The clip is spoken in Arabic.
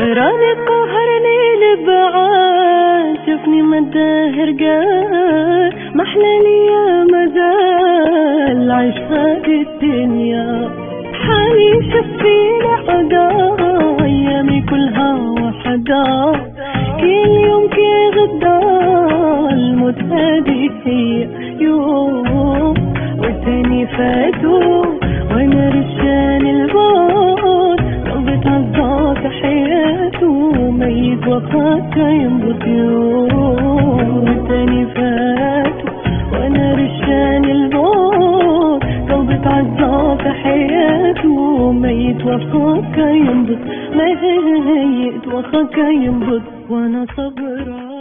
راني قهرني لبعاد، شفني مداهر قال محلالي يا مازال عيش هذه الدنيا. حالي شفيني عدا ايامي كلها وحدا، كل يوم كي غدا الموت هذه هي يوم والتاني فاتو وانا رشان البوت. قلبي تعزى حياته ميت وخاك ينبض يوم والتاني فاتو وانا رشان البوت. قلبي تعزى حياته ميت وخاك ينبض، ميت وخاك ينبض وانا صبران.